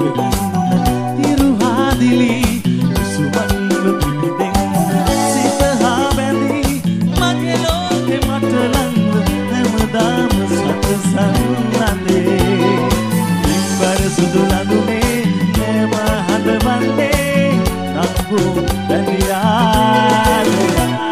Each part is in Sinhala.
තිරුහාදිලි සුවන්ව පිළිදෙන්න සිත හා බැඳී මගේ ලෝකෙ මට ලංව හැමදාම සතසන්නදේ ඉම්බර සුදු ලඳුනේ නෑම හදවන්නේ නම්බු බැඳියාද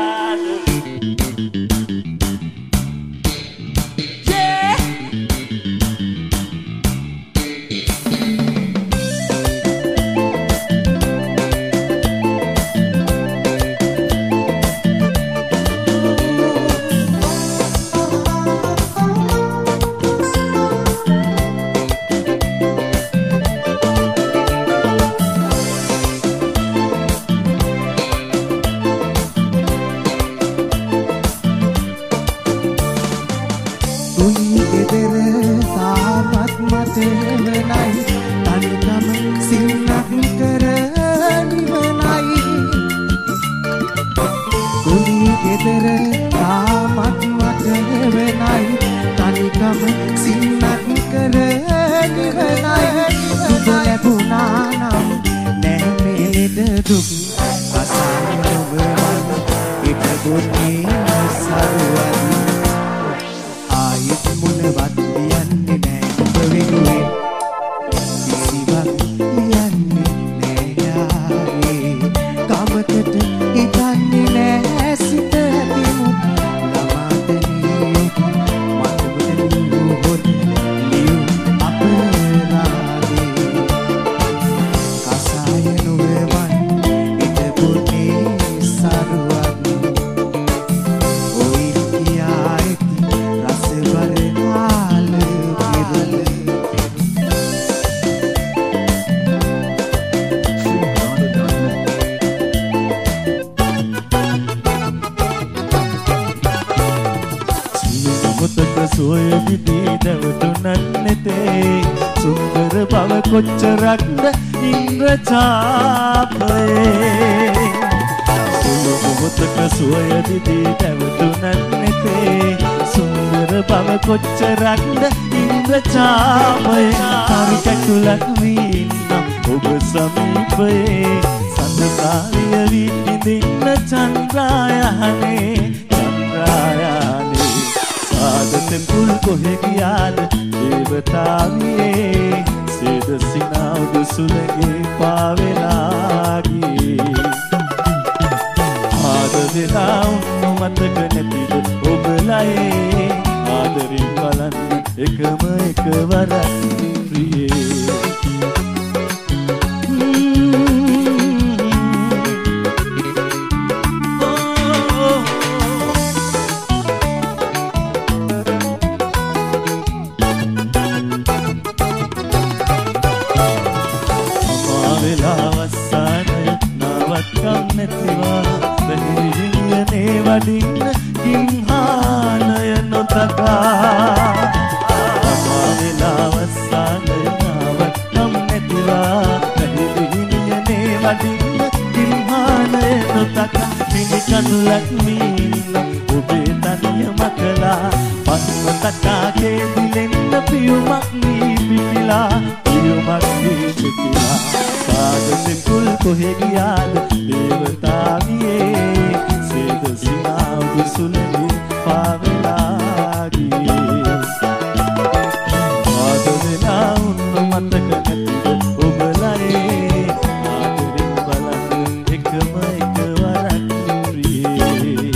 කොච්චරක්ද ඉන්ද්‍රචාපයේ සුළු මොහොතක සුවය දිදී දැවතුනත් නැතේ සුන්දර බව කොච්චරක්ද ඉන්ද්‍රචාපයේ හරි කැකුලක් වීනම් ඔබ සමීපයේ සඳකාලිය වී ඉඳින්න චන්ද්‍රායහනේ චන්ද්‍රායහනේ සාදතෙන් පුල් කොහෙ ගියාද දේවතාවියේ සේද සිනාවුදු සුලගේ පාවෙලාගේ ආදරෙලා උන්නු මතක නැතිද ඔබලයේ ආදරින් බලන්න එකම එකවරක් ප්‍රියේ වඩින්න කිම්හානය නොතකා අමාවෙලාවස්සානය නාවත්නම් නැතිවා පැහිදිහිනියනේ වඩින්න කිම්හානය නොතකා මිනිකඳුලක් මීන්න ඔබේ තනිය මකලා පස්ව තටාගේ දිලෙන්න පියුමක් වී පිපිලා පියුමක් වී පිපිලා සාදතෙන් පුල් කොහෙ ගියාද දේවතාවියේ සේද සිනාවුදු සුලගේ පාවෙලාගේ ආදරෙලා උන්නු මතක නැතිද ඔබලයේ ආදරෙන් බලන්න එකම එකවරක් ප්‍රියේ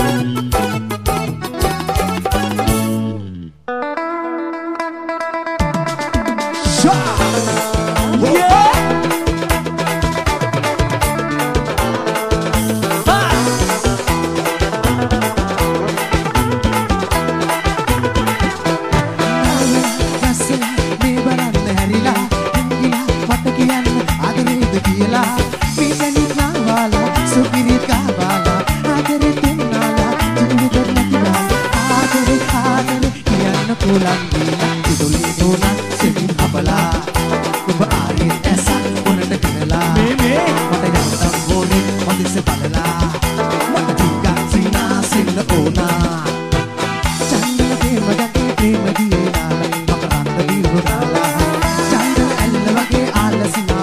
Chandala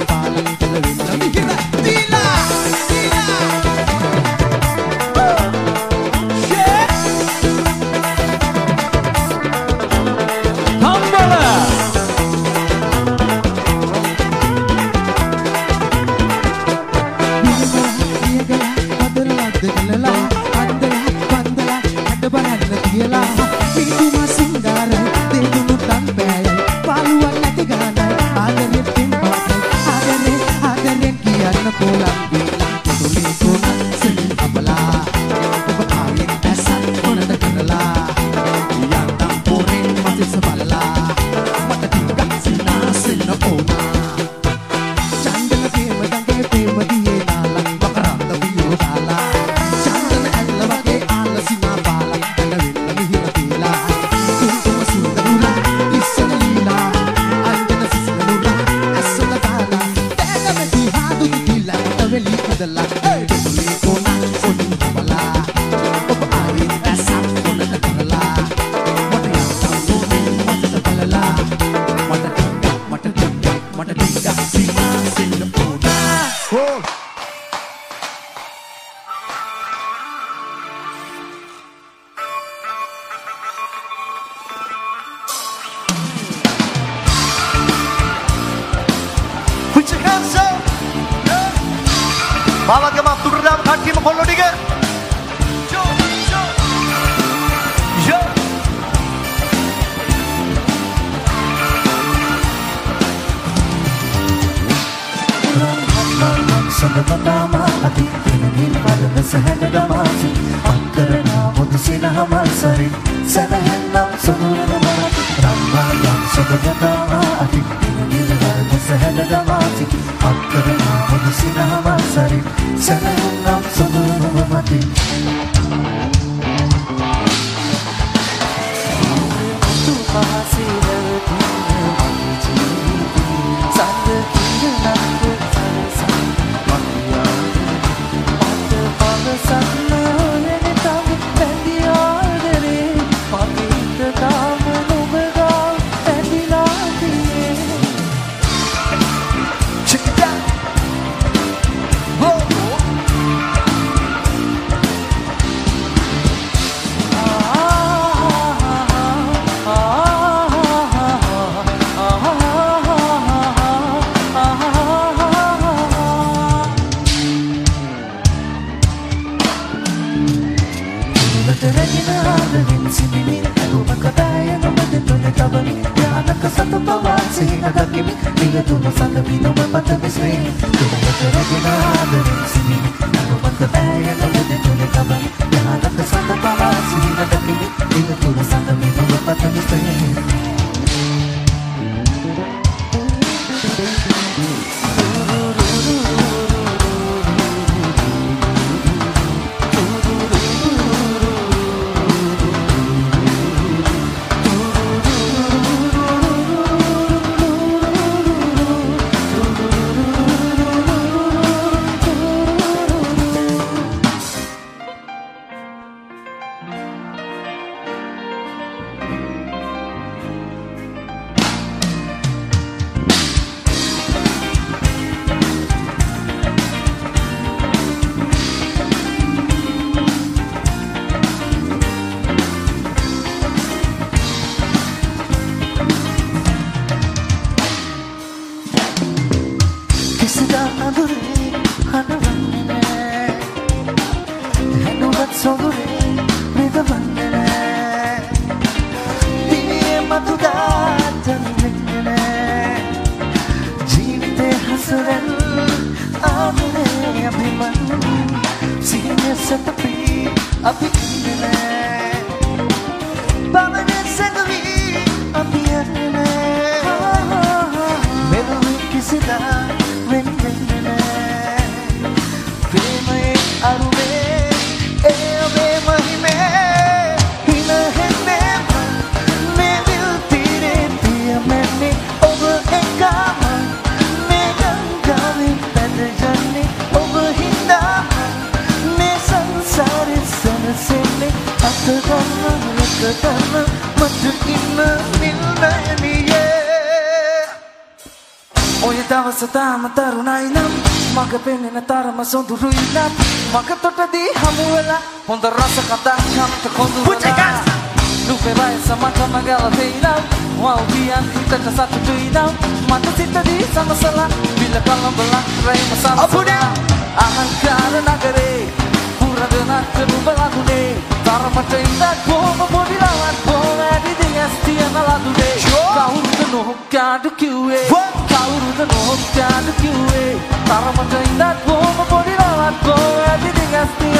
Setama tarunai nam maka pengen tarama sonduruy nam maka totadi hamuela ponta rasa kata kam terkondurana lupe bae sama kama gala teinam mau bian kita satu tuinam mata kita di sama salah bila kalam belah rai masalah apunya ahankara nagare pura dengan kedua lagu ne tarama teinda ko mabodi lawan ko adi dengan setia lagu ne kau penuh kadu kiwe kau penuh kadu kiwe tarama teinda ko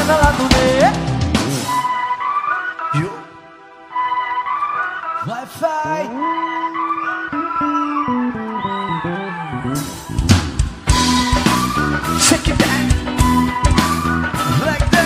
පනලා දුනේ Wi-Fi Check it out like that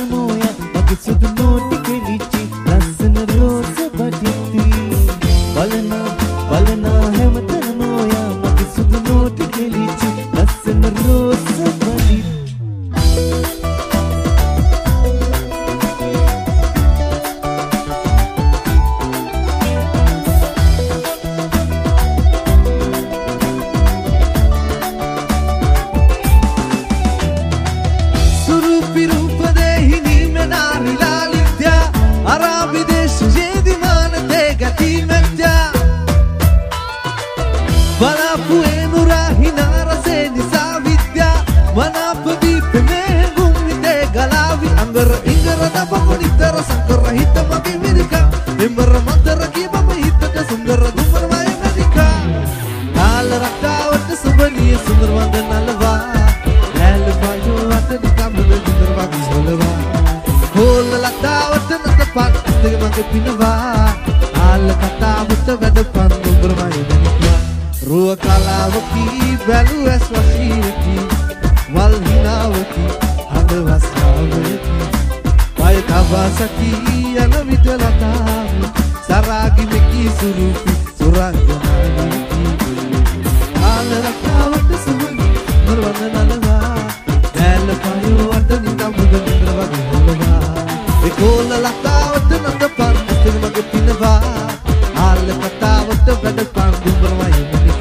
Balena හිනාරසේ නිසා විද්‍යා මනාපදීපනේ ගුම්විතේ ගලාවි අංගර ඉංගර දබකො නිතර සංකර හිත මගේ මිරිකා මෙම්බර මතර කීපම හිතට සුන්දර දුම්බර මය මැදිකා කාල රටාවට සුබනිය සුන්දර වන්ද නලවා ඇල බයෝ අත නිකම්බල දුන්දර වගේ සොලවා හෝල ලතාවට නත පත් දෙක මගේ පිනවා ආල කතාවට වැඩ පන් දුම්බර මය මැදිකා රුව කලාවකි බැලු ඇස් වශීවකි වල් හිනාවකි හඳ වස්නාවකි පය කවාසකි යන විට ලතාව සරාගි මෙකි සුරුපි සුරංගනාවකි ආල රටාවට සුබනි නරවන්න නලවා දැල පයෝ අත නිකම් බුද නින්ද්‍ර වගේ හොලවා ඒකෝල ලතාවට නඳ පන් දෙක මගේ පිනවා ආල කතාවට වැඩ පන් දුම්බර මය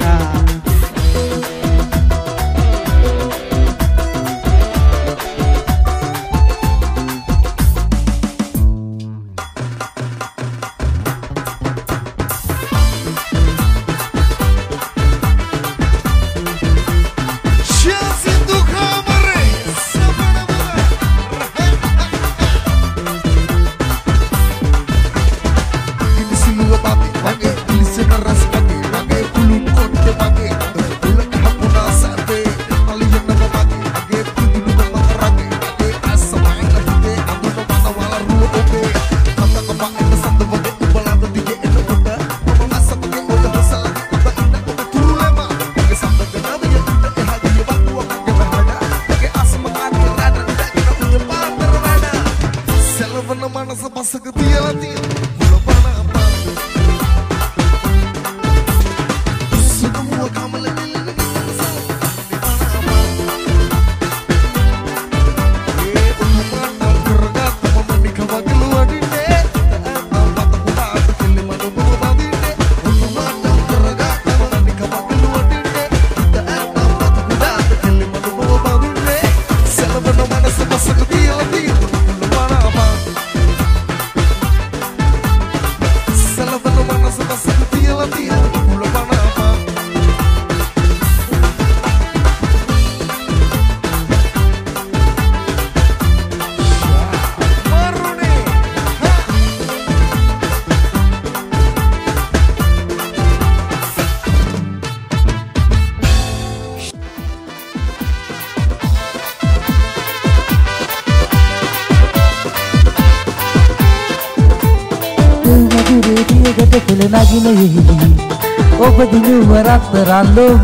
ඔබ දිනුව රත්තරන්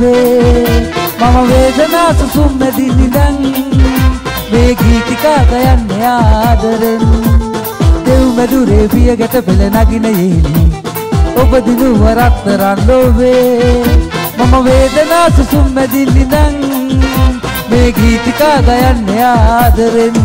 ලෝභේ මම වේදනා සුසුම් මැදි නිදන් මේ ගීතිකා ගයන්නේ ආදරෙන් දෙව් මැදුරේ පිය ගැට පෙළ නගින යෙලි ඔබ දිනුව රත්තරන් ලෝභේ මම වේදනා සුසුම් මැදි නිදන් මේ ගීතිකා ගයන්නේ ආදරෙන්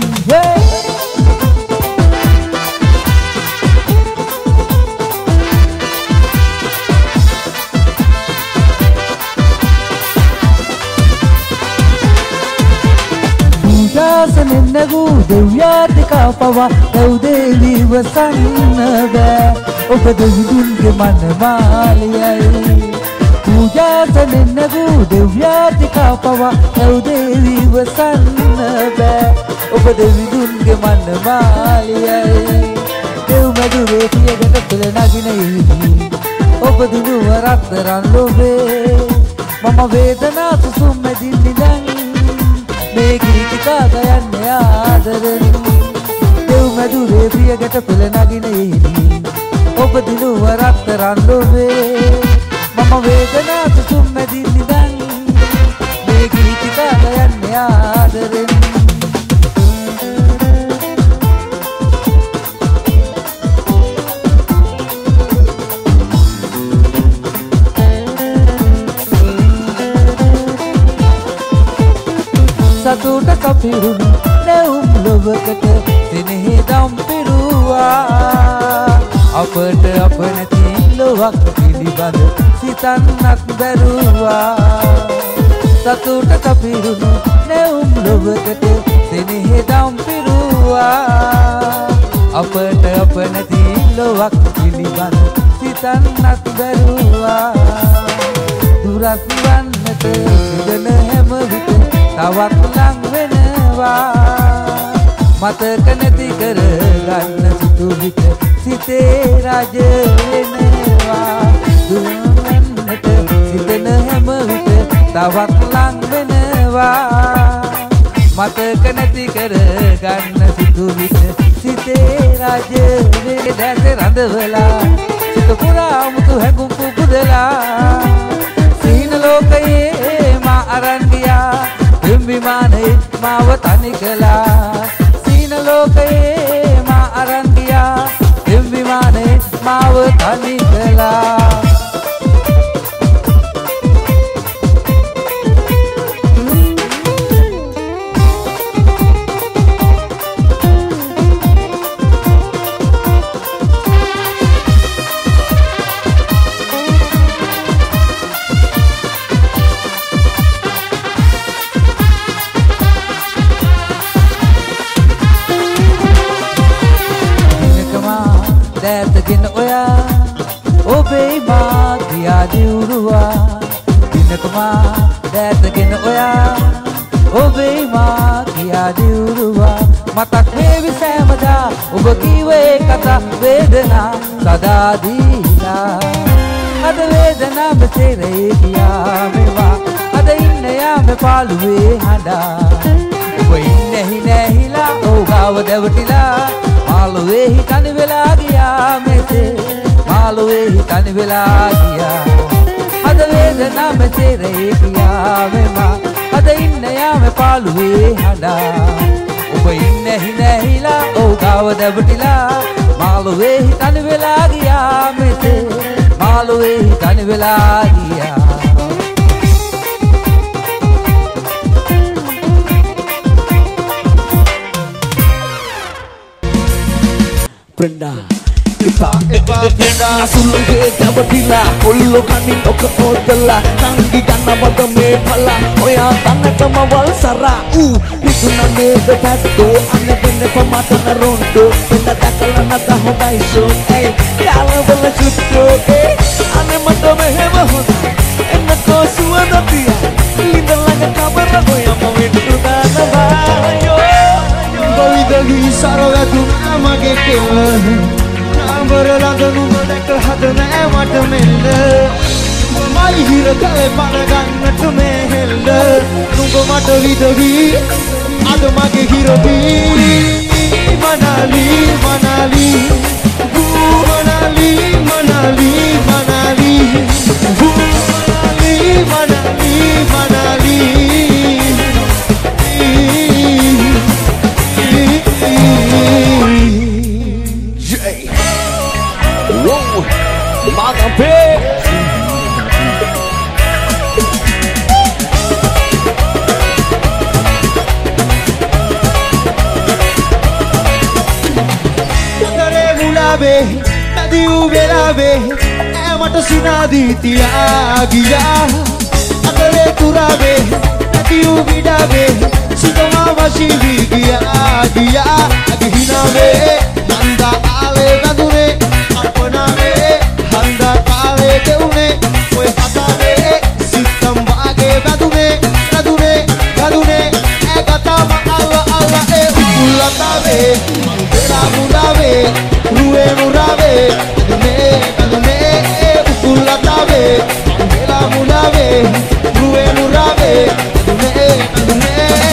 සනෙන්නගු දෙව්‍යාතිකා පවා දෙව් දේවීව සන්න බෑ ඔබ දෙවිදුන්ගේ මනමාලයයි පූජා සනෙන්නගු දෙව්‍යාතිකා පවා දෙව් දේවීව සන්න බෑ ඔබ දෙවිදුන්ගේ මනමාලයයි දෙව් මැදුරේ පියගට පෙළ නගින යෙලි ඔබ දිනුව රත්තරන් ලෝභේ මම වේදනා සුසුම් මැදින් නිදන් මේ ගීතිකා ගයන්නේ ආදරෙන් දෙව් මැදුරේ පිය ගැට පෙළ නගින යෙලි ඔබ දිනුව රත්තරන් ලෝභේ මම වේදනා සුසුම් මැදින් නිදන් මේ ගීතිකා ගයන්නේ ආදරෙන් සතුට කපිරුණු නැවුම් ලොවකට සෙනෙහදම් පිරුවා අපට අප නැති ලොවක් පිළිබඳ සිතන්නක් බැරුවා සතුට කපිරුණු නැවුම් ලොවකට සෙනෙහදම් පිරුවා අපට අප නැති ලොවක් පිළිබඳ සිතන්නක් බැරුවා දුරක් වන්නට තවත් ලං වෙනවා මතක නැති කරගන්න සිතු විට සිතේ රජ වෙනවා දුවන්නට සිතන හැම විට තවත් ලං වෙනවා මතක නැති කරගන්න සිතු විට සිතේ රජ වේ දැස රඳවලා සිත පුරා මුතු හැඟුම් පුබුදලා සීන ලෝකයේ මා අරන් ගියා විමානයේ මාව තනි කළා සීන ලෝකයේ මා අරන් ගියා විමානයේ මාව තනි කළා දැතගෙන ඔයා ඔබේ මා කියා දියුරුවා දිනකමා දැතගෙන ඔයා ඔබේ මා කියා දියුරුවා මතක් වේවි සෑමදා ඔබ කීවේ කතා වේදනා සදා දීලා අද වේදනා මෙසේරේ කියා මේවා අද ඉන්න යාම පාළුවේ හඬා ඔබ ඉන්නේ නැහිලා ඕගාව දැවටිලා මාළුවේ හිතන වෙලා ගියා මෙසේ මාළුවේ හිතන වෙලා ගියා අද වේදනා මෙසේරේ ගියා මෙමා අද ඉන්න යාම පාළුවේ හඬා ඔබ ඉන්නේ නැහිලා ඕගාව දැවටිලා මාළුවේ හිතන වෙලා ගියා මෙසේ මාළුවේ හිතන වෙලා ගියා Brenda Kita Brenda Sulungke dabatila Pullo kanin oka odala Tangi kana badame pala Oya tangat mawal sara Itu nane bepato Ane bene pamata na rondo Benda takala nata hodai so Kala bala sutko Ane matame hema hoda Enna ko suada tia Linda laga kabara Oya mawitu dana bayo Bawidagi sarogatu amage kella Nambaralaga numadekal hadana emata mella Mai hira kale panagannata mehella Nungo mata vidagi adamage hirabi Manali Manali Manali Manali Manali Manali Manali Wow, Magape. Nagare gulabe, nadi ubelabe, emata sunadi tiagiya. Nagare turabe, nadi ubidabe, sitoma mashivi giya giya. Agihinabe, nanda ale badune. Apnave handa kale deune oy patave sitam bage badune badune badune ekatama alla alla e ulatave mangela murave ruwe murave badune badune ulatave mangela murave ruwe murave badune badune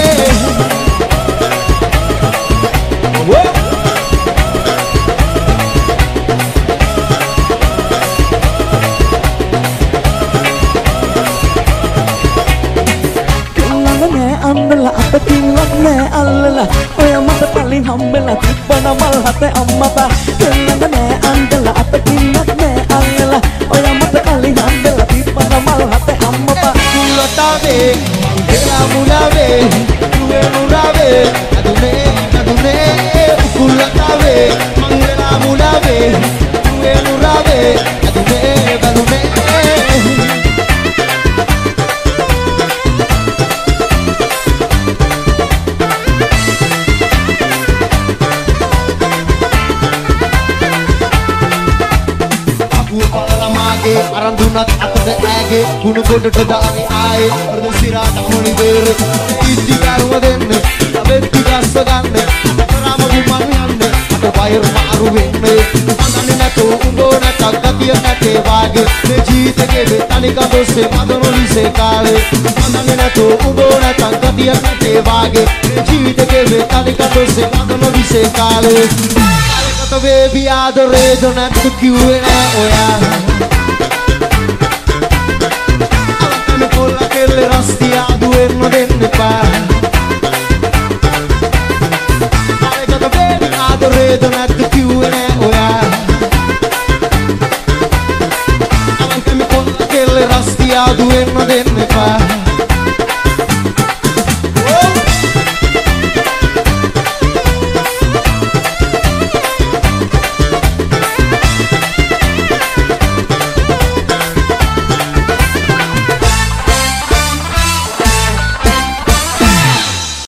Andala apa tilak ne allala oya mata paling hambela tibana mal hate ammata kelanga ne andala apa tilak ne allala oya mata paling hambela tibana mal hate ammata ulatave mangela mulave ruwe murave adune adune ulatave mangela mulave ruwe murave adune adune Arandunat atau ege, gunung bodoh dari air, berdusira tak mau diberi. මාරු වෙන්නේ අනන්නේ නැතෝ උඹෝ නැතක් ගතිය නැතේ වාගේ මේ ජීවිතේ තනික දොස්සේ මදනොලිසේ කාලේ අනන්නේ නැතෝ උඹෝ නැතක් ගතිය නැතේ වාගේ මේ ජීවිතේ තනික දොස්සේ මදනොලිසේ කාලේ අලකට බේබි ආදරේ දොනත් කිව්වේ නෑ ඔයා අලකට කොල්ල කෙල්ල රස්තිය ආදුව